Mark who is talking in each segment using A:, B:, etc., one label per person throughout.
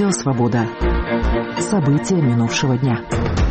A: Радио «Свобода». События минувшего дня.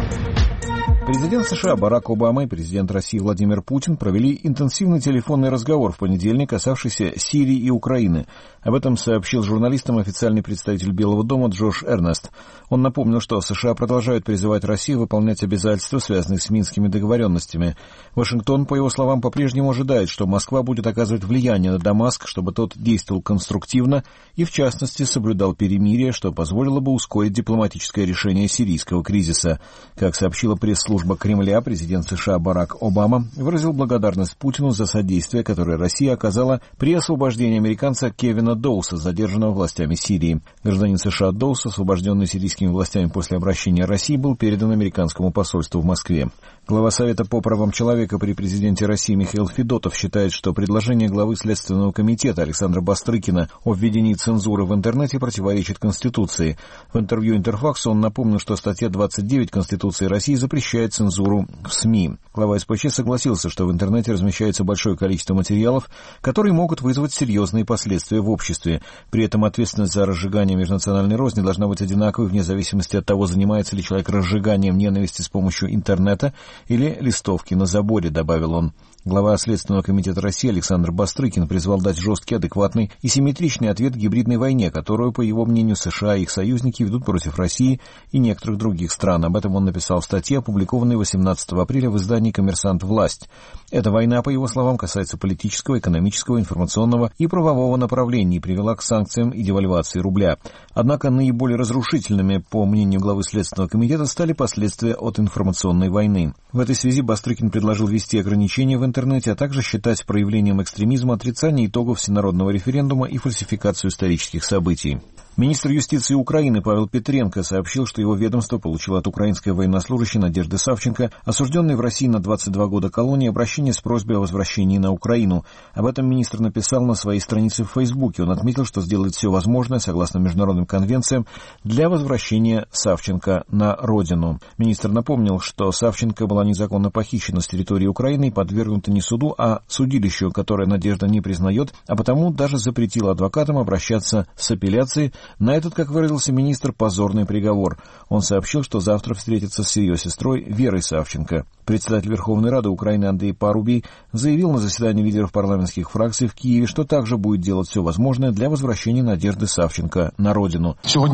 B: Президент США Барак Обама и президент России Владимир Путин провели интенсивный телефонный разговор в понедельник, касавшийся Сирии и Украины. Об этом сообщил журналистам официальный представитель Белого дома Джош Эрнест. Он напомнил, что США продолжают призывать Россию выполнять обязательства, связанные с Минскими договоренностями. Вашингтон, по его словам, по-прежнему ожидает, что Москва будет оказывать влияние на Дамаск, чтобы тот действовал конструктивно и, в частности, соблюдал перемирие, что позволило бы ускорить дипломатическое решение сирийского кризиса. Как сообщила пресс-служба Кремля, президент США Барак Обама выразил благодарность Путину за содействие, которое Россия оказала при освобождении американца Кевина Доуса, задержанного властями Сирии. Гражданин США Доус, освобожденный сирийскими властями после обращения России, был передан американскому посольству в Москве. Глава Совета по правам человека при президенте России Михаил Федотов считает, что предложение главы Следственного комитета Александра Бастрыкина о введении цензуры в интернете противоречит Конституции. В интервью Интерфаксу он напомнил, что статья 29 Конституции России запрещает цензуру в СМИ. Глава СПЧ согласился, что в интернете размещается большое количество материалов, которые могут вызвать серьезные последствия в обществе. При этом ответственность за разжигание межнациональной розни должна быть одинаковой вне зависимости от того, занимается ли человек разжиганием ненависти с помощью интернета или листовки на заборе, добавил он. Глава Следственного комитета России Александр Бастрыкин призвал дать жесткий, адекватный и симметричный ответ гибридной войне, которую, по его мнению, США и их союзники ведут против России и некоторых других стран. Об этом он написал в статье, опубликованной 18 апреля в издании «Коммерсант. Власть». Эта война, по его словам, касается политического, экономического, информационного и правового направлений и привела к санкциям и девальвации рубля. Однако наиболее разрушительными, по мнению главы Следственного комитета, стали последствия от информационной войны. В этой связи Бастрыкин предложил ввести ограничения в интернете, а также считать проявлением экстремизма отрицание итогов всенародного референдума и фальсификацию исторических событий. Министр юстиции Украины Павел Петренко сообщил, что его ведомство получило от украинской военнослужащей Надежды Савченко, осужденной в России на 22 года колонии, обращение с просьбой о возвращении на Украину. Об этом министр написал на своей странице в Фейсбуке. Он отметил, что сделает все возможное, согласно международным конвенциям, для возвращения Савченко на родину. Министр напомнил, что Савченко была незаконно похищена с территории Украины и подвергнута не суду, а судилищу, которое Надежда не признает, а потому даже запретила адвокатам обращаться с апелляцией на этот, как выразился министр, позорный приговор. Он сообщил, что завтра встретится с ее сестрой Верой Савченко. Председатель Верховной Рады Украины Андрей Парубий заявил на заседании лидеров парламентских фракций в Киеве, что также будет делать все возможное для возвращения Надежды Савченко на родину.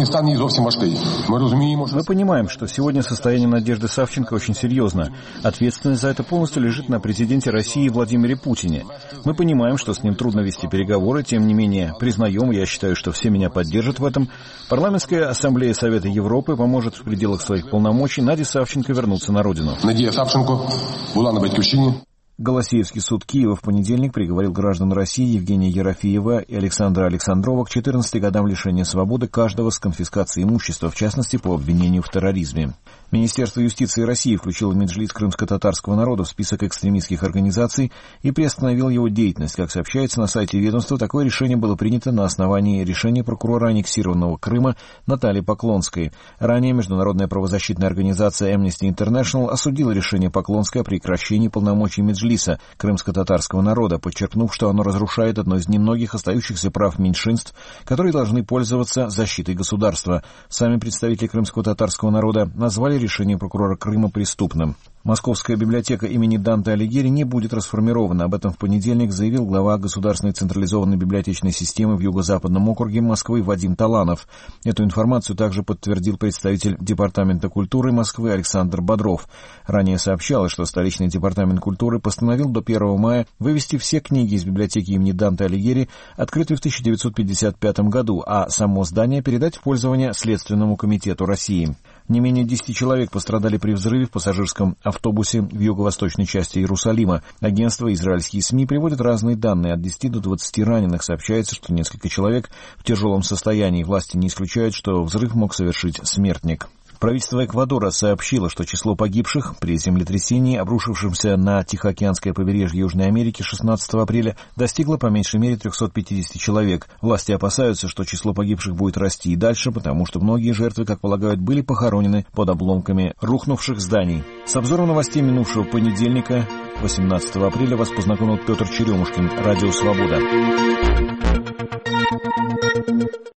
B: Мы понимаем, что сегодня состояние Надежды Савченко очень серьезно. Ответственность за это полностью лежит на президенте России Владимире Путине. Мы понимаем, что с ним трудно вести переговоры, тем не менее признаем, я считаю, что все меня поддержат в этом. Парламентская ассамблея Совета Европы поможет в пределах своих полномочий Наде Савченко вернуться на родину. Надія Савченко була на батьківщині. Голосеевский суд Киева в понедельник приговорил граждан России Евгения Ерофеева и Александра Александрова к 14 годам лишения свободы, каждого с конфискацией имущества, в частности, по обвинению в терроризме. Министерство юстиции России включило Меджлис крымско-татарского народа в список экстремистских организаций и приостановил его деятельность. Как сообщается на сайте ведомства, такое решение было принято на основании решения прокурора аннексированного Крыма Натальи Поклонской. Ранее международная правозащитная организация Amnesty International осудила решение Поклонской о прекращении полномочий Меджлиса крымско-татарского народа, подчеркнув, что оно разрушает одно из немногих остающихся прав меньшинств, которые должны пользоваться защитой государства. Сами представители крымско-татарского народа назвали решение прокурора Крыма преступным. Московская библиотека имени Данте Алигьери не будет расформирована. Об этом в понедельник заявил глава Государственной централизованной библиотечной системы в Юго-Западном округе Москвы Вадим Таланов. Эту информацию также подтвердил представитель Департамента культуры Москвы Александр Бодров. Ранее сообщалось, что столичный департамент культуры постановил до 1 мая вывести все книги из библиотеки имени Данте Алигьери, открытой в 1955 году, а само здание передать в пользование Следственному комитету России. Не менее 10 человек пострадали при взрыве в пассажирском автобусе в юго-восточной части Иерусалима. Агентство и израильские СМИ приводят разные данные. От 10 до 20 раненых. Сообщается, что несколько человек в тяжелом состоянии. Власти не исключают, что взрыв мог совершить смертник. Правительство Эквадора сообщило, что число погибших при землетрясении, обрушившемся на Тихоокеанское побережье Южной Америки 16 апреля, достигло по меньшей мере 350 человек. Власти опасаются, что число погибших будет расти и дальше, потому что многие жертвы, как полагают, были похоронены под обломками рухнувших зданий. С обзором новостей минувшего понедельника, 18 апреля, вас познакомил Петр Черемушкин, Радио «Свобода».